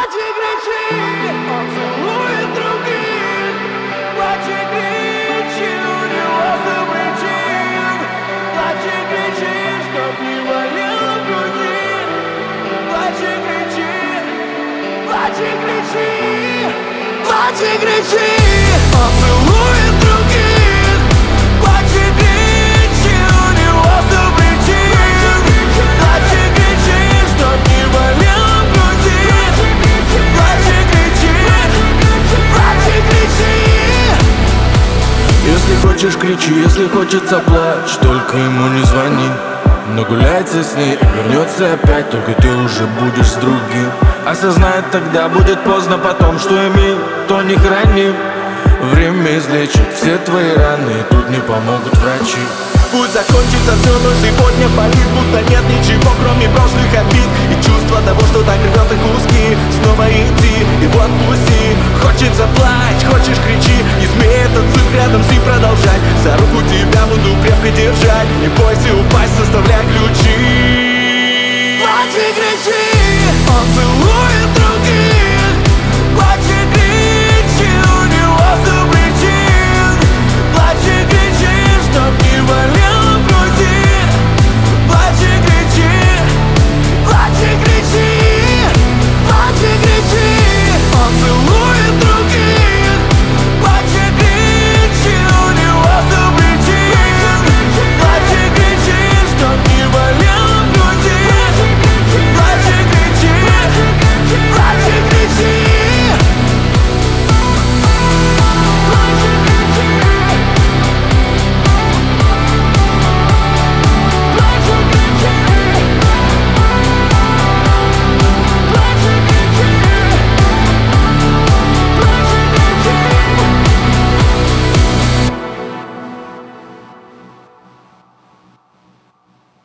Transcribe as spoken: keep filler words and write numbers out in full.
Плачь и кричи, он целует других. Плачь и кричи, у него сто причин. Плачь и кричи, чтоб не болело в груди. Плачь и кричи, плачь и кричи, плачь и кричи, он целует других. Плачь и кричи, у него сто причин. Плачь и кричи, чтоб не болело в груди. Плачь и кричи, плачь и кричи. Если хочешь, кричи, если хочется, плачь. Только ему не звони. Но гуляется с ней и вернется опять. Только ты уже будешь с другим. Осознает тогда, будет поздно потом. Что имеем, то не храни. Время излечит все твои раны, и тут не помогут врачи. Пусть закончится все, но сегодня болит, будто нет ничего, кроме прошлых обид. И чувство того, что так рвет и куски. Снова иди, его отпусти. Хочется плачь, хочешь кричи. Не смей этот цирк рядом с ним продолжать. За руку тебя буду крепко держать. Не бойся упасть, составляй ключи. Плачь и кричи, он